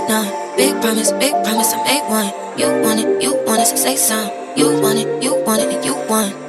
none. Big promise, I'm A1. You want it, so say some. You want it, and you want.